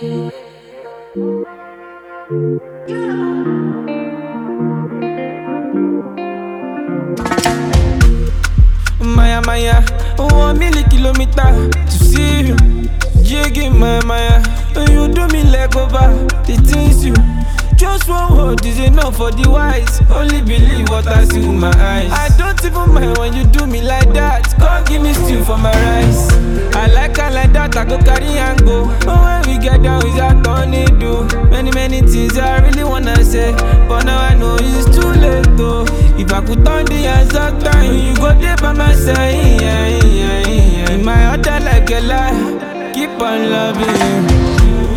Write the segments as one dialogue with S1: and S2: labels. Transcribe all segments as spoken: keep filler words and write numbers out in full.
S1: Maya Maya, one million kilometer to see you. Jiggy my Maya, you do me like over the things you. Just one word is enough for the wise. Only believe what I see with my eyes. I don't even mind when you do me like that. Come give me stew for my rice. I like her like that, I go carry and go. But when we get down, it's a tornado. Many, many things I really wanna say, but now I know it's too late though. If I could turn the hands of time, you go there by my side. Yeah, yeah, yeah. In my heart I like a lie. Keep on loving you.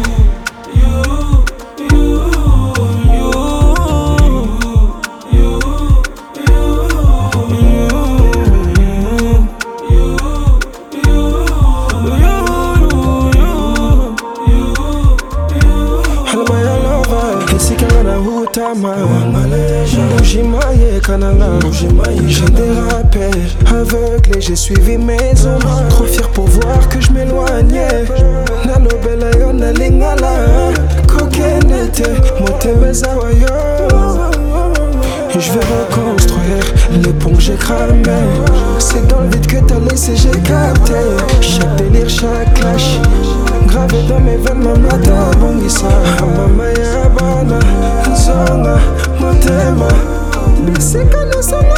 S2: J'ai dérapé, aveuglé, j'ai suivi mes ombres. Trop fier pour voir que je m'éloignais. Nalo bela yo na lingala, kokenete, motebeza wayo. Je vais reconstruire les ponts que j'ai cramés. C'est dans le vide que t'as laissé, j'ai capté. Chaque délire, chaque clash, gravé dans mes veines, mamata bongisa. Mama ya bana, nzonga, motema. C'est que nous sommes